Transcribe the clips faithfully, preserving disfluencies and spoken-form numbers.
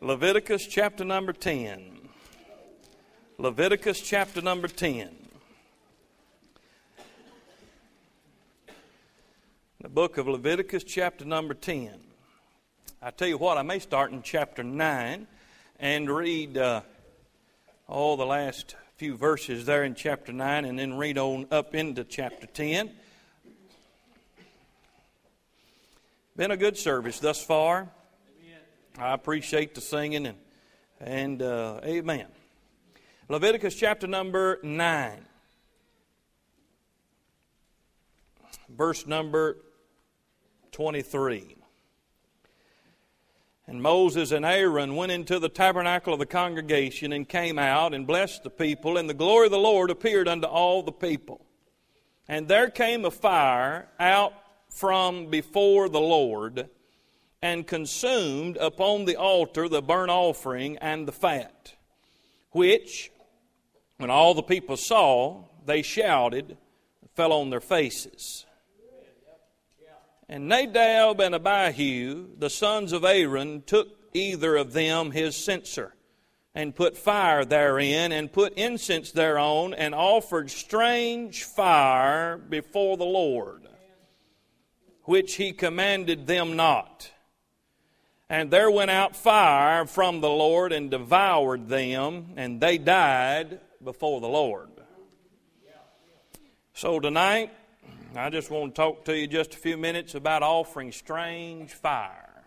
Leviticus chapter number ten. Leviticus chapter number ten. The book of Leviticus chapter number ten. I tell you what, I may start in chapter nine and read uh, all the last few verses there in chapter nine and then read on up into chapter ten. Been a good service thus far. I appreciate the singing and, and uh, amen. Leviticus chapter number nine. Verse number twenty-three. And Moses and Aaron went into the tabernacle of the congregation and came out and blessed the people, and the glory of the Lord appeared unto all the people. And there came a fire out from before the Lord, and consumed upon the altar the burnt offering and the fat, which, when all the people saw, they shouted, and fell on their faces. And Nadab and Abihu, the sons of Aaron, took either of them his censer, and put fire therein, and put incense thereon, and offered strange fire before the Lord, which he commanded them not. And there went out fire from the Lord and devoured them, and they died before the Lord. So tonight, I just want to talk to you just a few minutes about offering strange fire.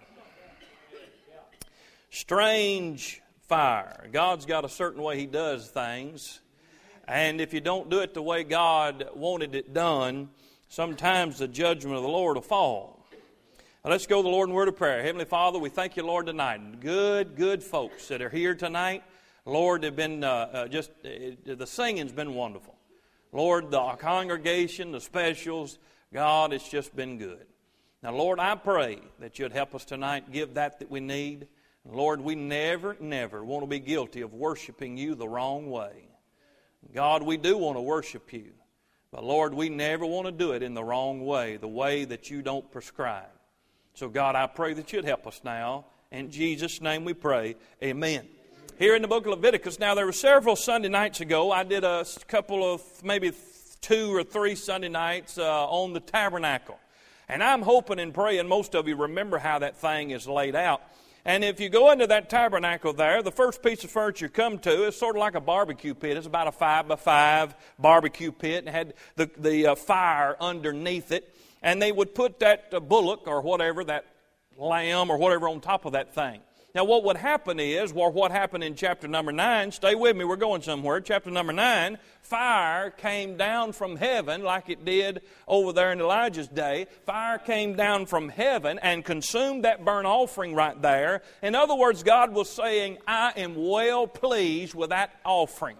Strange fire. God's got a certain way He does things. And if you don't do it the way God wanted it done, sometimes the judgment of the Lord will fall. Now let's go to the Lord in word of prayer. Heavenly Father, we thank you, Lord, tonight. Good, good folks that are here tonight. Lord, they've been uh, uh, just, uh, the singing's been wonderful. Lord, the congregation, the specials, God, it's just been good. Now, Lord, I pray that you'd help us tonight, give that that we need. Lord, we never, never want to be guilty of worshiping you the wrong way. God, we do want to worship you. But, Lord, we never want to do it in the wrong way, the way that you don't prescribe. So, God, I pray that you'd help us now. In Jesus' name we pray. Amen. Here in the book of Leviticus, now there were several Sunday nights ago, I did a couple of, maybe two or three Sunday nights uh, on the tabernacle. And I'm hoping and praying most of you remember how that thing is laid out. And if you go into that tabernacle there, the first piece of furniture you come to is sort of like a barbecue pit. It's about a five by five barbecue pit, and had the, the uh, fire underneath it. And they would put that uh, bullock or whatever, that lamb or whatever on top of that thing. Now what would happen is, or what happened in chapter number nine, stay with me, we're going somewhere. Chapter number nine, fire came down from heaven like it did over there in Elijah's day. Fire came down from heaven and consumed that burnt offering right there. In other words, God was saying, I am well pleased with that offering.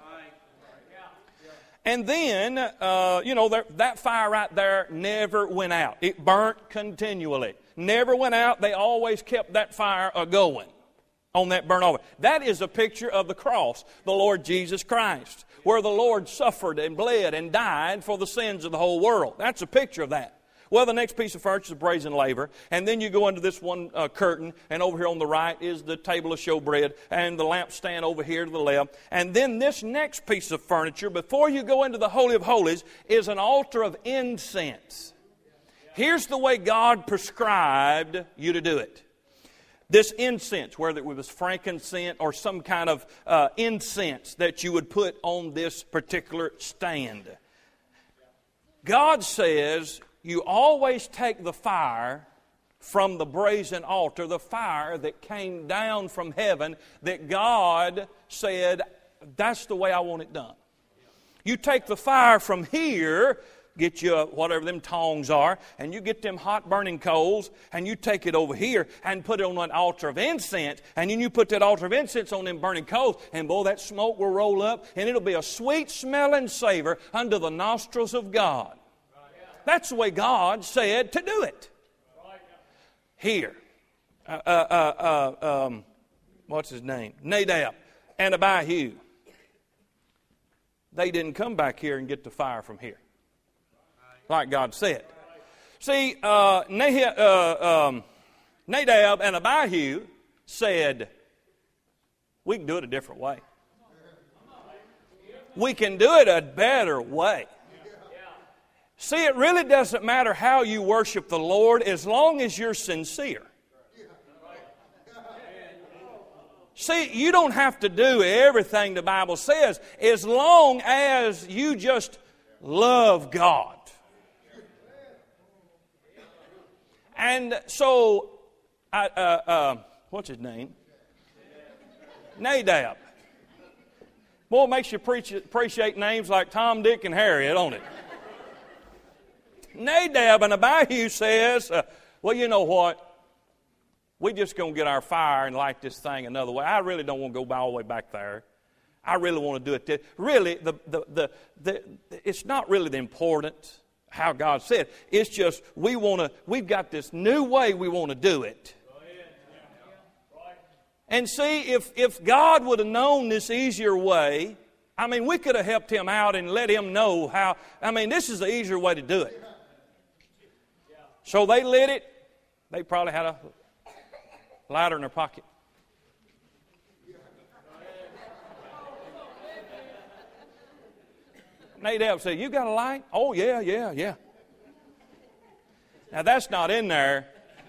And then, uh, you know, there, that fire right there never went out. It burnt continually. Never went out. They always kept that fire a-going on that burnt offering. That is a picture of the cross, the Lord Jesus Christ, where the Lord suffered and bled and died for the sins of the whole world. That's a picture of that. Well, the next piece of furniture is brazen laver, and then you go into this one uh, curtain, and over here on the right is the table of showbread, and the lampstand over here to the left. And then this next piece of furniture, before you go into the Holy of Holies, is an altar of incense. Here's the way God prescribed you to do it. This incense, whether it was frankincense or some kind of uh, incense that you would put on this particular stand. God says you always take the fire from the brazen altar, the fire that came down from heaven, that God said, that's the way I want it done. You take the fire from here, get you whatever them tongs are, and you get them hot burning coals, and you take it over here and put it on an altar of incense, and then you put that altar of incense on them burning coals, and boy, that smoke will roll up, and it'll be a sweet smelling savor under the nostrils of God. That's the way God said to do it. Here, uh, uh, uh, uh, um, what's his name? Nadab and Abihu. They didn't come back here and get the fire from here, like God said. See, uh, Nah- uh, um, Nadab and Abihu said, We can do it a different way. We can do it a better way. See, it really doesn't matter how you worship the Lord as long as you're sincere. See, you don't have to do everything the Bible says as long as you just love God. And so, I, uh, uh, what's his name? Nadab. Boy, it makes you appreciate names like Tom, Dick, and Harry, don't it? Nadab and Abihu says, uh, well, you know what? We're just going to get our fire and light this thing another way. I really don't want to go all the way back there. I really want to do it. This. Really, the, the, the, the, it's not really the important how God said. It's just we want to. We've got this new way we want to do it. And see, if if God would have known this easier way, I mean, we could have helped him out and let him know how. I mean, this is the easier way to do it. So they lit it. They probably had a lighter in their pocket. Nadab said, you got a light? Oh, yeah, yeah, yeah. Now, that's not in there,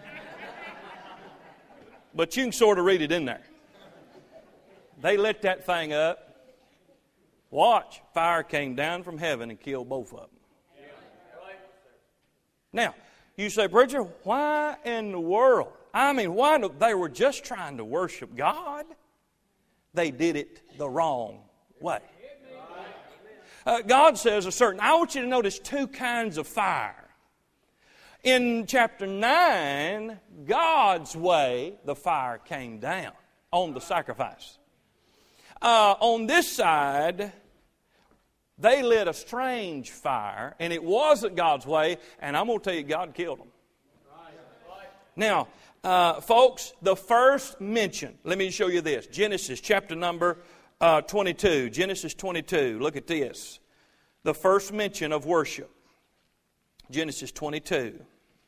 but you can sort of read it in there. They lit that thing up. Watch, fire came down from heaven and killed both of them. Now, you say, preacher, why in the world? I mean, why? No, they were just trying to worship God. They did it the wrong way. Uh, God says a certain, I want you to notice two kinds of fire. In chapter nine, God's way, the fire came down on the sacrifice. Uh, on this side, they lit a strange fire, and it wasn't God's way, and I'm going to tell you, God killed them. Now, uh, folks, the first mention, let me show you this. Genesis chapter number uh, twenty-two. Genesis twenty-two, look at this. The first mention of worship. Genesis twenty-two.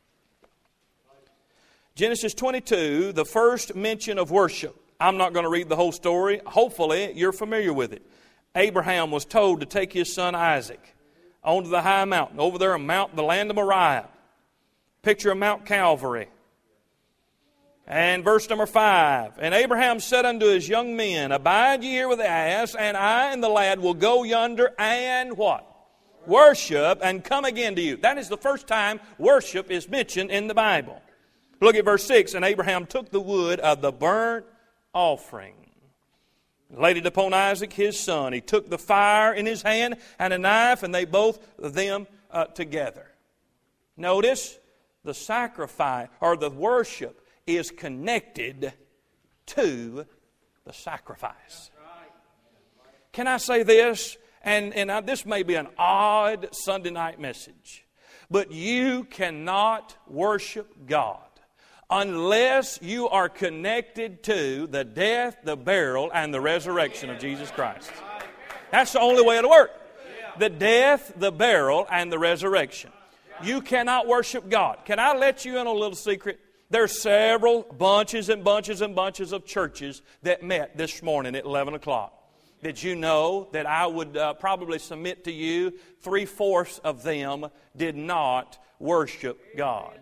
Genesis twenty-two, the first mention of worship. I'm not going to read the whole story. Hopefully, you're familiar with it. Abraham was told to take his son Isaac onto the high mountain, over there on Mount, the land of Moriah. Picture of Mount Calvary. And verse number five, and Abraham said unto his young men, abide ye here with the ass, and I and the lad will go yonder and what? Worship, and come again to you. That is the first time worship is mentioned in the Bible. Look at verse six, and Abraham took the wood of the burnt offering, laid it upon Isaac his son. He took the fire in his hand and a knife, and they both of them uh, together. Notice the sacrifice or the worship is connected to the sacrifice. Can I say this? And, and I, this may be an odd Sunday night message, but you cannot worship God unless you are connected to the death, the burial, and the resurrection of Jesus Christ. That's the only way it'll work. The death, the burial, and the resurrection. You cannot worship God. Can I let you in a little secret? There's several bunches and bunches and bunches of churches that met this morning at eleven o'clock. Did you know that I would uh, probably submit to you three-fourths of them did not worship God?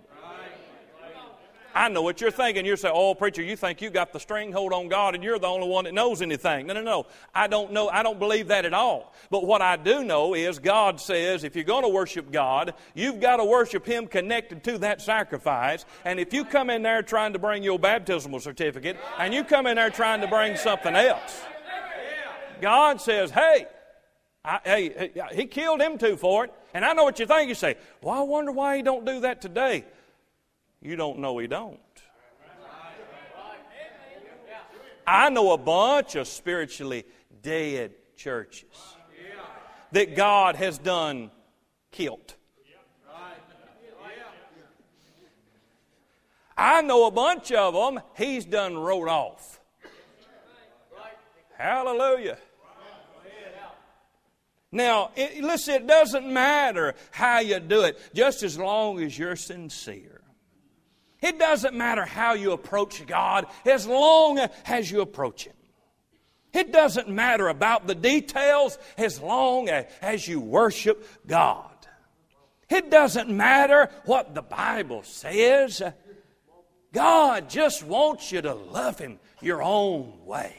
I know what you're thinking. You're saying, oh, preacher, you think you got the string hold on God and you're the only one that knows anything. No, no, no. I don't know. I don't believe that at all. But what I do know is God says if you're going to worship God, you've got to worship Him connected to that sacrifice. And if you come in there trying to bring your baptismal certificate and you come in there trying to bring something else, God says, hey, I, hey, He killed him too for it. And I know what you think. You say, well, I wonder why He don't do that today. You don't know He don't. I know a bunch of spiritually dead churches that God has done killed. I know a bunch of them He's done wrote off. Hallelujah. Now, it, listen, it doesn't matter how you do it, just as long as you're sincere. It doesn't matter how you approach God as long as you approach Him. It doesn't matter about the details as long as you worship God. It doesn't matter what the Bible says. God just wants you to love Him your own way.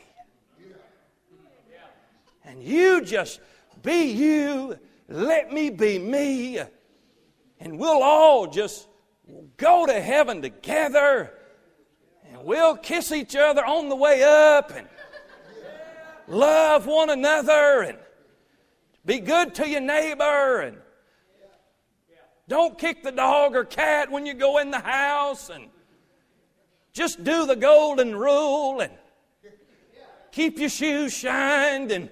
And you just be you, let me be me, and we'll all just go to heaven together, and we'll kiss each other on the way up, and love one another, and be good to your neighbor, and don't kick the dog or cat when you go in the house, and just do the golden rule, and keep your shoes shined, and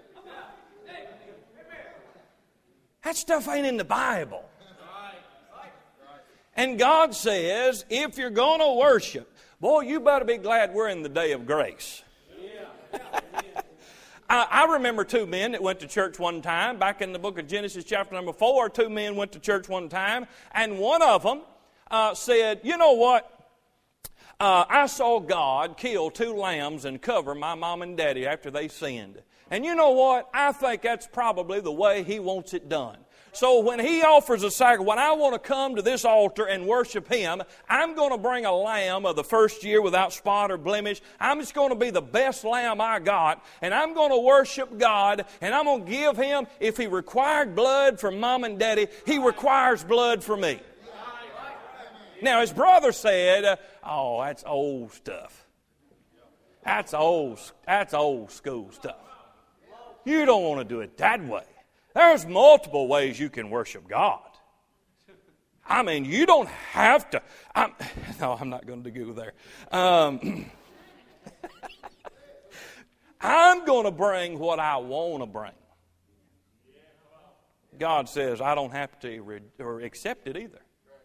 that stuff ain't in the Bible. And God says, if you're going to worship, boy, you better be glad we're in the day of grace. I, I remember two men that went to church one time, back in the book of Genesis chapter number four, two men went to church one time, and one of them uh, said, you know what? Uh, I saw God kill two lambs and cover my mom and daddy after they sinned. And you know what? I think that's probably the way He wants it done. So when He offers a sacrifice, when I want to come to this altar and worship Him, I'm going to bring a lamb of the first year without spot or blemish. I'm just going to be the best lamb I got, and I'm going to worship God, and I'm going to give Him, if He required blood from mom and daddy, He requires blood for me. Now, his brother said, oh, that's old stuff. That's old, that's old school stuff. You don't want to do it that way. There's multiple ways you can worship God. I mean, you don't have to. I'm, no, I'm not going to go there. Um, I'm going to bring what I want to bring. God says I don't have to re- or accept it either.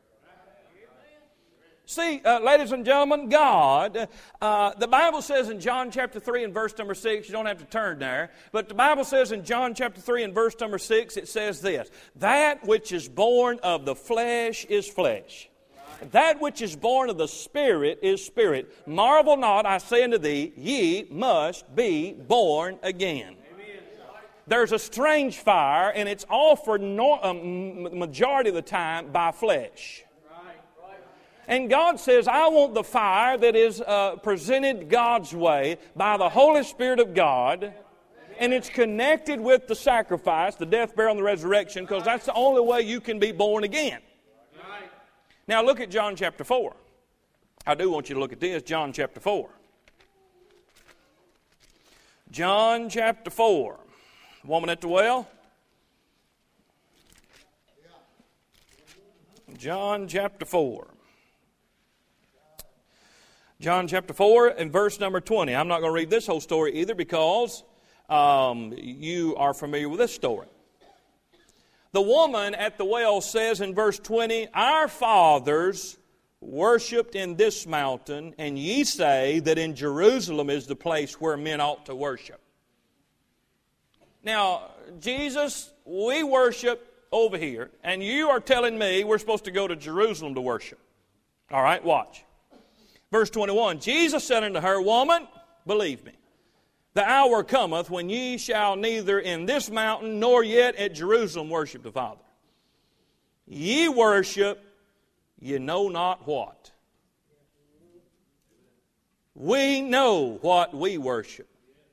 See, uh, ladies and gentlemen, God, uh, the Bible says in John chapter three and verse number six, you don't have to turn there, but the Bible says in John chapter three and verse number six, it says this, that which is born of the flesh is flesh. That which is born of the Spirit is spirit. Marvel not, I say unto thee, ye must be born again. There's a strange fire, and it's offered no, um, majority of the time by flesh. And God says, I want the fire that is uh, presented God's way by the Holy Spirit of God, and it's connected with the sacrifice, the death, burial, and the resurrection, because that's the only way you can be born again. Now look at John chapter four. I do want you to look at this, John chapter four. John chapter four. Woman at the well. John chapter four. John chapter four and verse number twenty. I'm not going to read this whole story either because um, you are familiar with this story. The woman at the well says in verse twenty, our fathers worshipped in this mountain, and ye say that in Jerusalem is the place where men ought to worship. Now, Jesus, we worship over here, and you are telling me we're supposed to go to Jerusalem to worship. All right, watch. Verse twenty-one, Jesus said unto her, woman, believe me, the hour cometh when ye shall neither in this mountain nor yet at Jerusalem worship the Father. Ye worship, ye know not what. We know what we worship.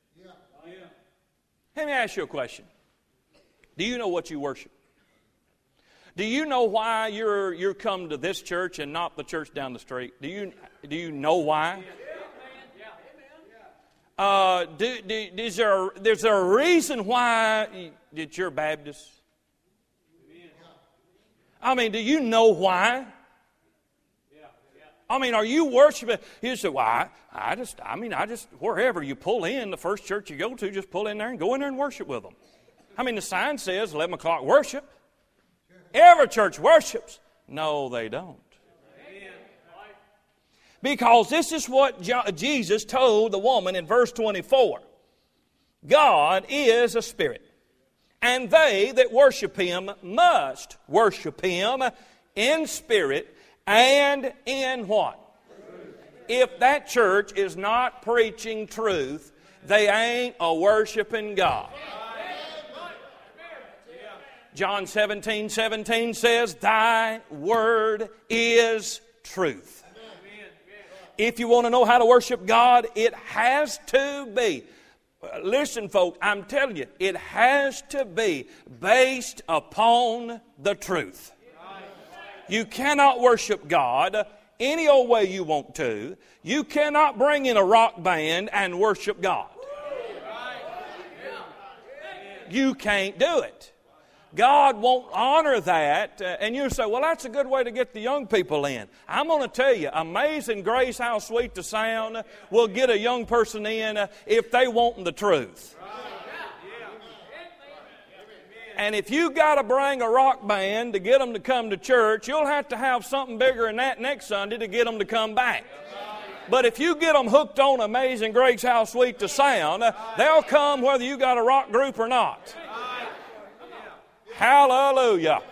Let me ask you a question. Do you know what you worship? Do you know why you're you're come to this church and not the church down the street? Do you do you know why? Uh, do, do, is there a, is there a reason why that you're Baptist? I mean, do you know why? I mean, are you worshiping? You say, well, I, I just, I mean, I just, wherever you pull in, the first church you go to, just pull in there and go in there and worship with them. I mean, the sign says eleven o'clock worship. Every church worships. No, they don't. Because this is what Jesus told the woman in verse twenty-four. God is a spirit, and they that worship Him must worship Him in spirit and in what? If that church is not preaching truth, they ain't a worshiping God. John seventeen seventeen says, Thy word is truth. If you want to know how to worship God, it has to be. Listen, folks, I'm telling you, it has to be based upon the truth. You cannot worship God any old way you want to. You cannot bring in a rock band and worship God. You can't do it. God won't honor that. Uh, and you say, well, that's a good way to get the young people in. I'm going to tell you, Amazing Grace, How Sweet the Sound will get a young person in uh, if they want the truth. And if you got to bring a rock band to get them to come to church, you'll have to have something bigger than that next Sunday to get them to come back. But if you get them hooked on Amazing Grace, How Sweet the Sound, uh, they'll come whether you got a rock group or not. Hallelujah.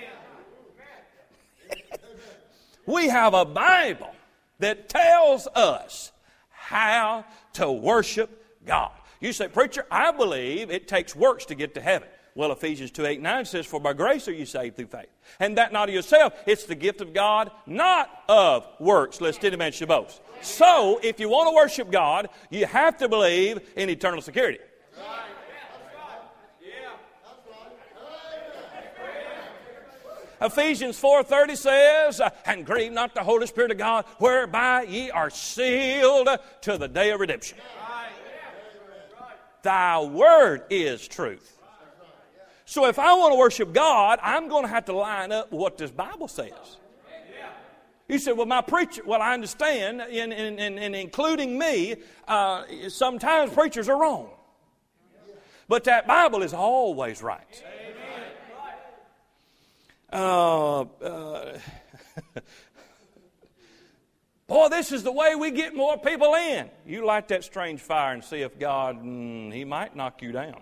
We have a Bible that tells us how to worship God. You say, preacher, I believe it takes works to get to heaven. Well, Ephesians two, eight, nine says, for by grace are you saved through faith. And that not of yourself. It's the gift of God, not of works, lest any man should boast. So, if you want to worship God, you have to believe in eternal security. Ephesians four thirty says, and grieve not the Holy Spirit of God, whereby ye are sealed to the day of redemption. Thy word is truth. So if I want to worship God, I'm going to have to line up with what this Bible says. You say, well, my preacher, well, I understand, in, in, in, in including me, uh, sometimes preachers are wrong. But that Bible is always right. Uh, uh, boy, this is the way we get more people in. You light that strange fire and see if God, mm, He might knock you down.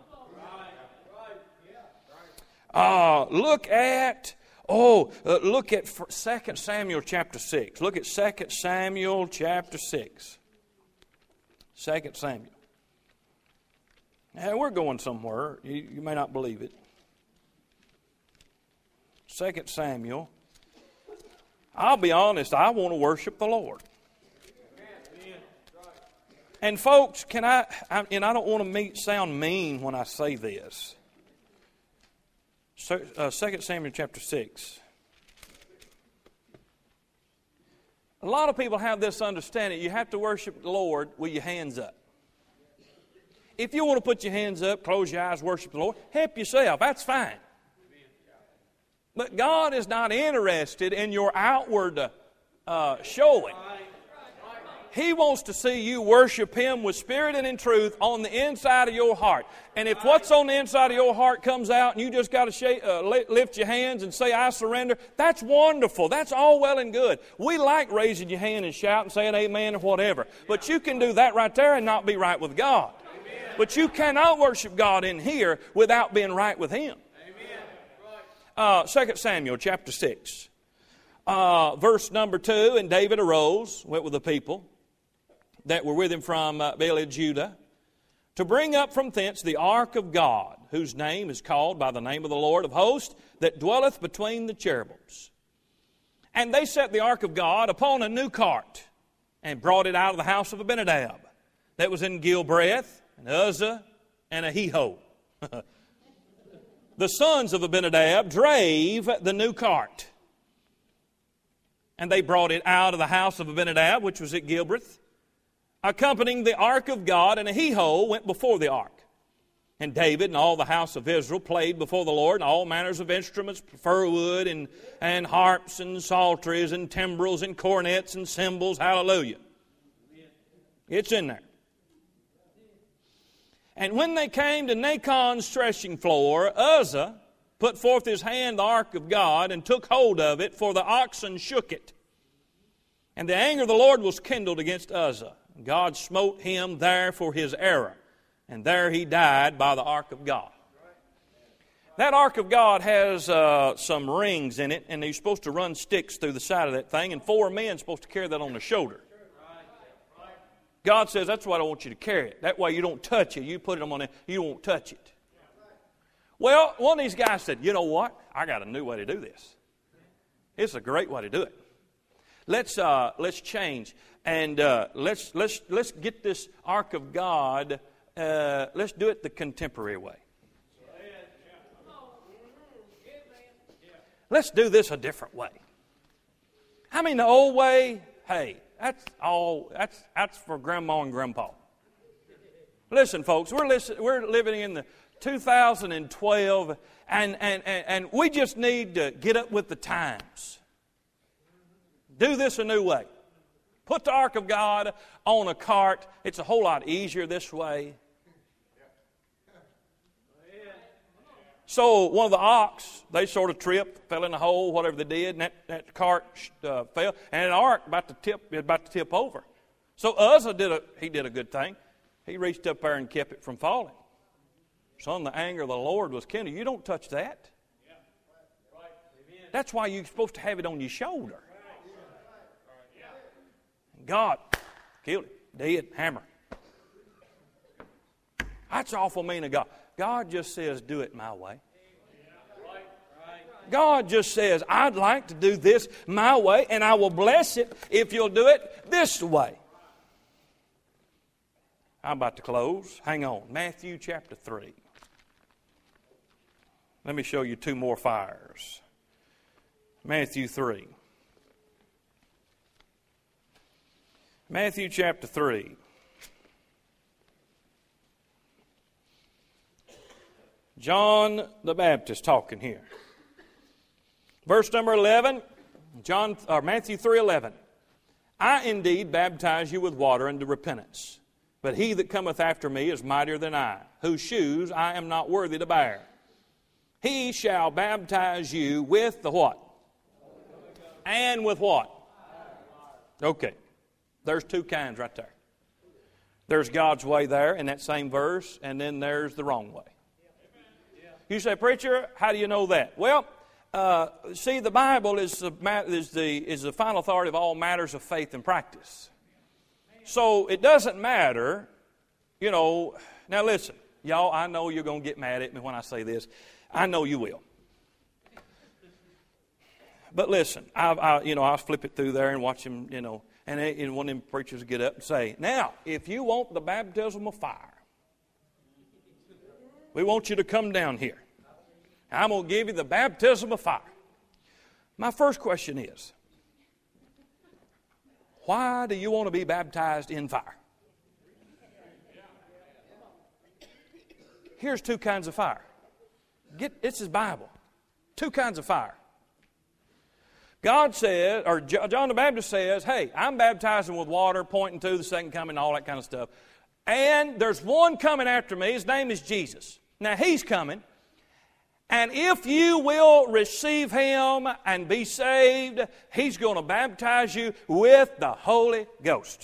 Uh, look at, oh, uh, look at Second Samuel chapter six. Look at Second Samuel chapter six. Second Samuel. Now, we're going somewhere. You, you may not believe it. Second Samuel. I'll be honest, I want to worship the Lord. And folks, can I, I and I don't want to meet, sound mean when I say this. So, uh, Second Samuel chapter six. A lot of people have this understanding. You have to worship the Lord with your hands up. If you want to put your hands up, close your eyes, worship the Lord, help yourself. That's fine. But God is not interested in your outward uh, showing. He wants to see you worship Him with spirit and in truth on the inside of your heart. And if what's on the inside of your heart comes out and you just got to shake, uh, lift your hands and say, I surrender, that's wonderful. That's all well and good. We like raising your hand and shouting and saying amen or whatever. But you can do that right there and not be right with God. But you cannot worship God in here without being right with Him. Uh, Second Samuel chapter six, uh, verse number two, and David arose, went with the people that were with him from uh, Baalah, Judah, to bring up from thence the ark of God, whose name is called by the name of the Lord of hosts, that dwelleth between the cherubims. And they set the ark of God upon a new cart, and brought it out of the house of Abinadab, that was in Gilbreth, and Uzzah, and Ahio. The sons of Abinadab drave the new cart. And they brought it out of the house of Abinadab, which was at Gilbreth, accompanying the ark of God, and Ahio went before the ark. And David and all the house of Israel played before the Lord, and all manners of instruments, fir wood, and, and harps, and psalteries, and timbrels, and cornets, and cymbals. Hallelujah. It's in there. And when they came to Nachon's threshing floor, Uzzah put forth his hand the ark of God and took hold of it, for the oxen shook it. And the anger of the Lord was kindled against Uzzah. God smote him there for his error, and there he died by the ark of God. That ark of God has uh, some rings in it, and you're supposed to run sticks through the side of that thing, and four men are supposed to carry that on their shoulder. God says, that's why I want you to carry it. That way you don't touch it. You put it on there, you won't touch it. Well, one of these guys said, you know what? I got a new way to do this. It's a great way to do it. Let's uh, let's change and uh, let's let's let's get this Ark of God. Uh, let's do it the contemporary way. Let's do this a different way. I mean, the old way. Hey, that's all. That's that's for Grandma and Grandpa. Listen, folks, we're listen, we're living in the two thousand twelve, and and and and we just need to get up with the times. Do this a new way. Put the Ark of God on a cart. It's a whole lot easier this way. So one of the ox, they sort of tripped, fell in a hole, whatever they did, and that, that cart uh, fell, and the ark about to tip, about to tip over. So Uzzah did a he did a good thing. He reached up there and kept it from falling. Son, the anger of the Lord was kindled. You don't touch that. That's why you're supposed to have it on your shoulder. God killed it, dead, hammer. That's awful mean of God. God just says, do it my way. God just says, I'd like to do this my way, and I will bless it if you'll do it this way. I'm about to close. Hang on. Matthew chapter three. Let me show you two more fires. Matthew three. Matthew chapter three. John the Baptist talking here. Verse number eleven, John or Matthew three eleven. I indeed baptize you with water unto repentance, but he that cometh after me is mightier than I, whose shoes I am not worthy to bear. He shall baptize you with the what? And with what? Okay. There's two kinds right there. There's God's way there in that same verse, and then there's the wrong way. You say, preacher, how do you know that? Well, uh, see, the Bible is the, is, the, is the final authority of all matters of faith and practice. So it doesn't matter, you know. Now listen, y'all, I know you're going to get mad at me when I say this. I know you will. But listen, I, I, you know, I'll flip it through there and watch him, you know, and, and one of them preachers get up and say, now, if you want the baptism of fire, we want you to come down here. I'm going to give you the baptism of fire. My first question is, why do you want to be baptized in fire? Here's two kinds of fire. Get, this is Bible. Two kinds of fire. God says, or John the Baptist says, hey, I'm baptizing with water, pointing to the second coming, all that kind of stuff. And there's one coming after me. His name is Jesus. Now, he's coming. And if you will receive him and be saved, he's going to baptize you with the Holy Ghost.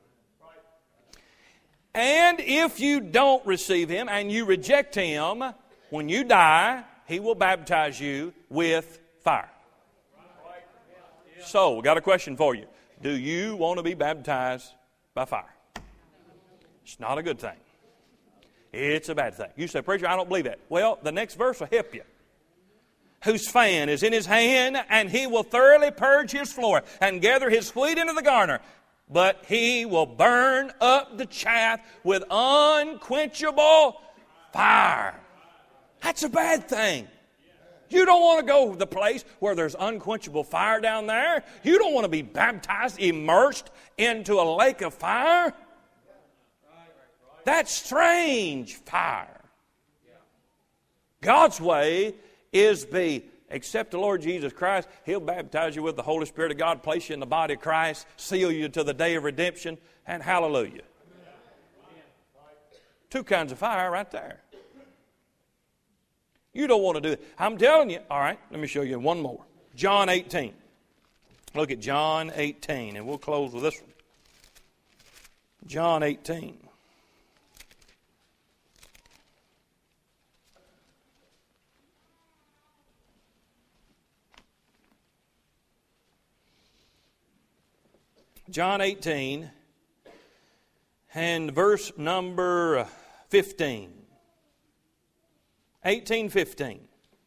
And if you don't receive him and you reject him, when you die, he will baptize you with fire. So, we got a question for you. Do you want to be baptized by fire? It's not a good thing. It's a bad thing. You say, preacher, I don't believe that. Well, the next verse will help you. Whose fan is in his hand, and he will thoroughly purge his floor and gather his wheat into the garner. But he will burn up the chaff with unquenchable fire. That's a bad thing. You don't want to go to the place where there's unquenchable fire down there. You don't want to be baptized, immersed into a lake of fire. That's strange fire. God's way is be, accept the Lord Jesus Christ. He'll baptize you with the Holy Spirit of God, place you in the body of Christ, seal you to the day of redemption, and hallelujah. Two kinds of fire right there. You don't want to do it. I'm telling you. All right, let me show you one more. John eighteen. Look at John eighteen, and we'll close with this one. John eighteen. John eighteen and verse number fifteen. eighteen fifteen.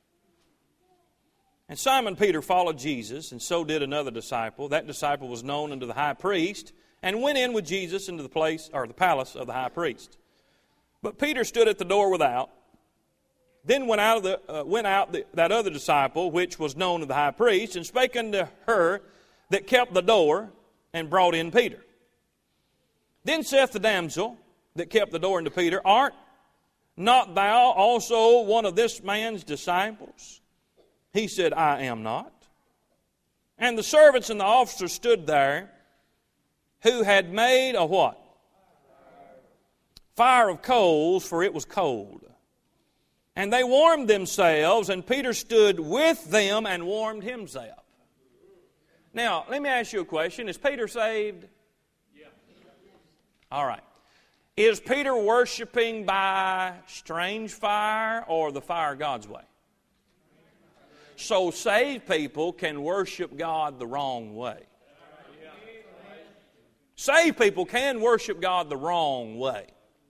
And Simon Peter followed Jesus, and so did another disciple. That disciple was known unto the high priest, and went in with Jesus into the place, or the palace of the high priest. But Peter stood at the door without. Then went out, of the, uh, went out the, that other disciple, which was known to the high priest, and spake unto her that kept the door, and brought in Peter. Then saith the damsel that kept the door unto Peter, Art not thou also one of this man's disciples? He said, I am not. And the servants and the officers stood there, who had made a what? Fire of coals, for it was cold. And they warmed themselves, and Peter stood with them and warmed himself. Now, let me ask you a question. Is Peter saved? Yeah. All right. Is Peter worshiping by strange fire or the fire God's way? So saved people can worship God the wrong way. Saved people can worship God the wrong way.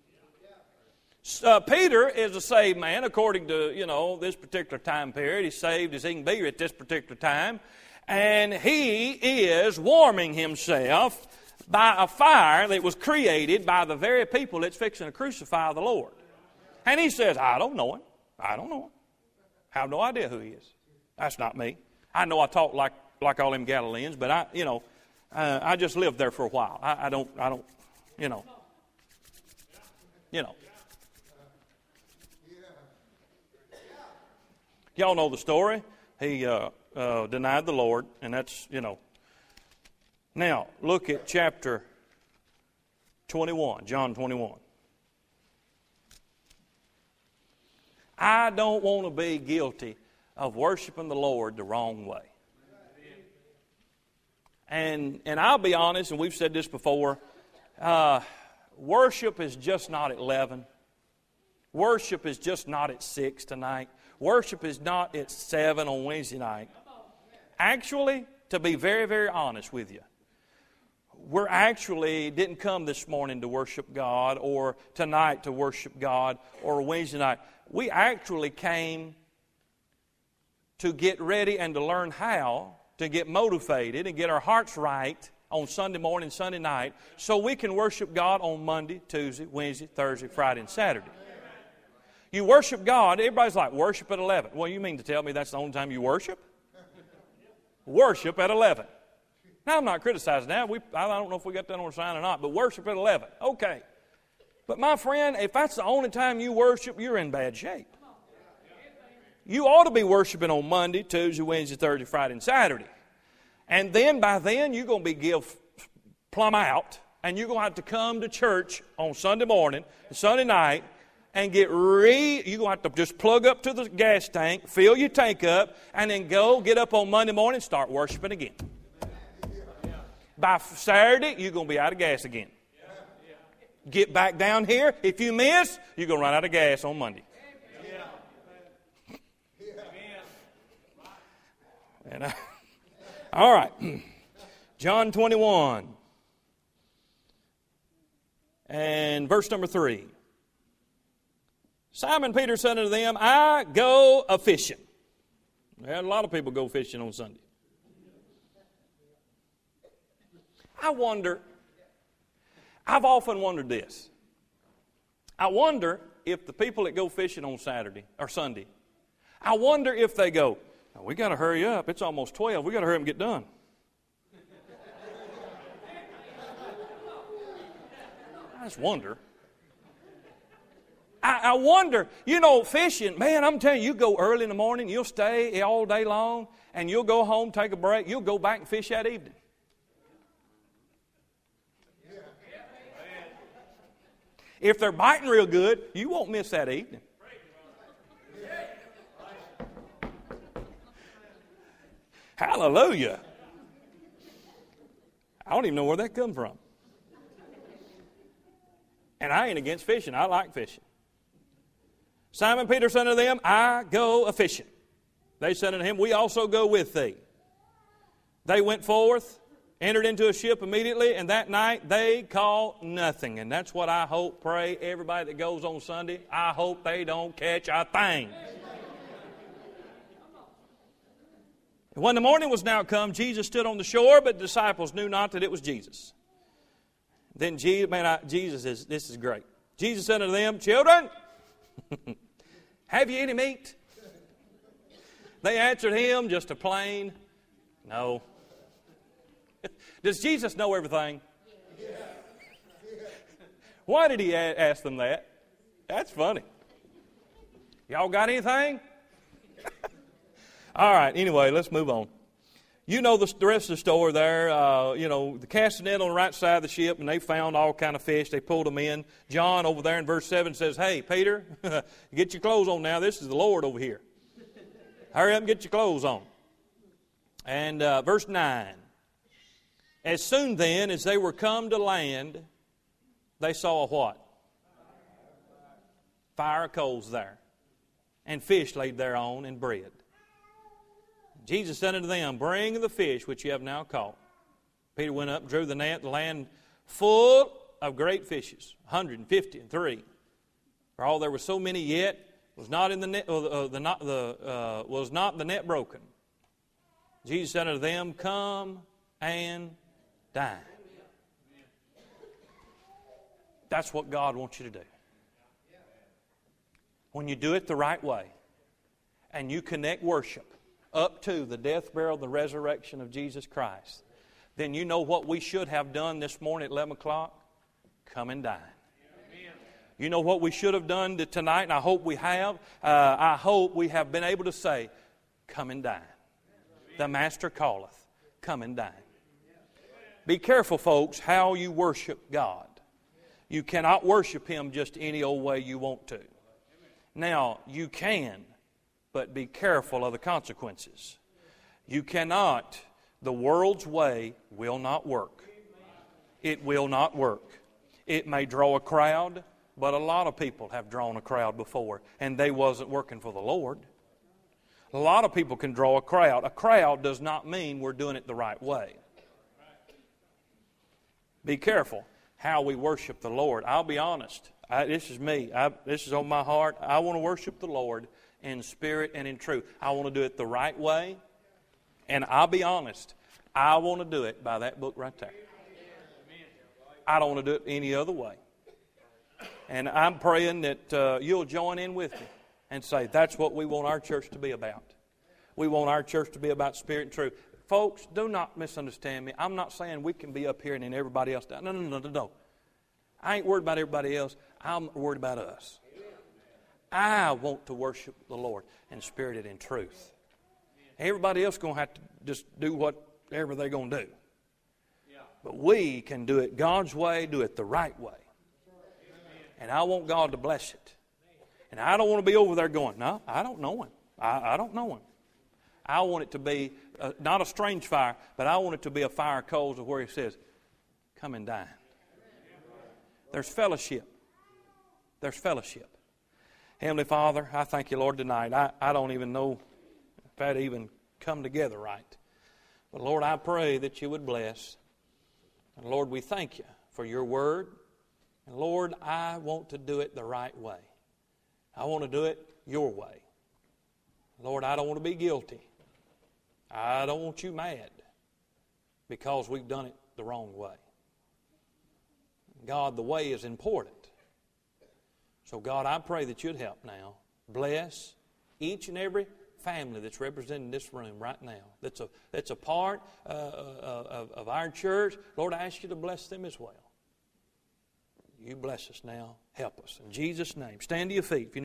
Uh, Peter is a saved man according to, you know, this particular time period. He's saved as he can be at this particular time. And he is warming himself by a fire that was created by the very people that's fixing to crucify the Lord. And he says, I don't know him. I don't know him. I have no idea who he is. That's not me. I know I talk like like all them Galileans, but I, you know, uh, I just lived there for a while. I, I don't, I don't, you know, you know. Y'all know the story. He uh, uh, denied the Lord, and that's, you know. Now, look at chapter twenty-one, John twenty-one. I don't want to be guilty of worshiping the Lord the wrong way. And and I'll be honest, and we've said this before, uh, worship is just not at eleven. Worship is just not at six tonight. Worship is not at seven on Wednesday night. Actually, to be very, very honest with you, we're actually didn't come this morning to worship God or tonight to worship God or Wednesday night. We actually came to get ready and to learn how to get motivated and get our hearts right on Sunday morning, Sunday night, so we can worship God on Monday, Tuesday, Wednesday, Thursday, Friday, and Saturday. You worship God, everybody's like, worship at eleven. Well, you mean to tell me that's the only time you worship? Worship at eleven. Now, I'm not criticizing that. We, I don't know if we got that on our sign or not, but worship at eleven. Okay. But my friend, if that's the only time you worship, you're in bad shape. You ought to be worshiping on Monday, Tuesday, Wednesday, Thursday, Friday, and Saturday. And then by then, you're going to be give plumb out, and you're going to have to come to church on Sunday morning, Sunday night, and get re, you're going to have to just plug up to the gas tank, fill your tank up, and then go get up on Monday morning and start worshiping again. By Saturday, you're going to be out of gas again. Get back down here. If you miss, you're going to run out of gas on Monday. And I, all right. John twenty-one. And verse number three. Simon Peter said unto them, I go a-fishing. Well, a lot of people go fishing on Sunday. I wonder, I've often wondered this. I wonder if the people that go fishing on Saturday or Sunday, I wonder if they go, oh, we got to hurry up. It's almost twelve. We got to hurry up and get done. I just wonder. I, I wonder, you know, fishing, man, I'm telling you, you go early in the morning, you'll stay all day long, and you'll go home, take a break, you'll go back and fish that evening. If they're biting real good, you won't miss that evening. Hallelujah. I don't even know where that come from. And I ain't against fishing. I like fishing. Simon Peter said unto them, I go a-fishing. They said unto him, we also go with thee. They went forth entered into a ship immediately, and that night they caught nothing. And that's what I hope, pray, everybody that goes on Sunday, I hope they don't catch a thing. When the morning was now come, Jesus stood on the shore, but the disciples knew not that it was Jesus. Then Jesus, man, I, Jesus is, this is great. Jesus said unto them, children, have you any meat? They answered him just a plain no. Does Jesus know everything? Why did he a- ask them that? That's funny. Y'all got anything? All right, anyway, let's move on. You know the, the rest of the story there. Uh, you know, the cast net on the right side of the ship, and they found all kind of fish. They pulled them in. John over there in verse seven says, hey, Peter, get your clothes on now. This is the Lord over here. Hurry up and get your clothes on. And uh, verse nine. As soon then as they were come to land, they saw a what? Fire of coals there, and fish laid thereon, and bread. Jesus said unto them, bring the fish which you have now caught. Peter went up, drew the net, the land full of great fishes, one hundred fifty and three. For all there were so many yet, was not in the net, uh, the, not, the uh, was not the net broken. Jesus said unto them, come and dine. That's what God wants you to do. When you do it the right way, and you connect worship up to the death, burial, and the resurrection of Jesus Christ, then you know what we should have done this morning at eleven o'clock? Come and dine. You know what we should have done tonight, and I hope we have? Uh, I hope we have been able to say, come and dine. The Master calleth, come and dine. Be careful, folks, how you worship God. You cannot worship Him just any old way you want to. Now, you can, but be careful of the consequences. You cannot. The world's way will not work. It will not work. It may draw a crowd, but a lot of people have drawn a crowd before, and they wasn't working for the Lord. A lot of people can draw a crowd. A crowd does not mean we're doing it the right way. Be careful how we worship the Lord. I'll be honest. I, this is me. I, this is on my heart. I want to worship the Lord in spirit and in truth. I want to do it the right way. And I'll be honest. I want to do it by that book right there. I don't want to do it any other way. And I'm praying that uh, you'll join in with me and say, that's what we want our church to be about. We want our church to be about spirit and truth. Folks, do not misunderstand me. I'm not saying we can be up here and then everybody else down. No, no, no, no, no. I ain't worried about everybody else. I'm worried about us. I want to worship the Lord in spirit and in truth. Everybody else is going to have to just do whatever they're going to do. But we can do it God's way, do it the right way. And I want God to bless it. And I don't want to be over there going, no, I don't know Him. I, I don't know Him. I want it to be uh, not a strange fire, but I want it to be a fire of coals of where He says, come and dine. There's fellowship. There's fellowship. Heavenly Father, I thank you, Lord, tonight. I, I don't even know if that even come together right. But Lord, I pray that you would bless. And Lord, we thank you for your word. And Lord, I want to do it the right way. I want to do it your way. Lord, I don't want to be guilty. I don't want you mad because we've done it the wrong way. God, the way is important. So God, I pray that you'd help now. Bless each and every family that's represented in this room right now. That's a, that's a part uh, of, of our church. Lord, I ask you to bless them as well. You bless us now. Help us. In Jesus' name. Stand to your feet. If you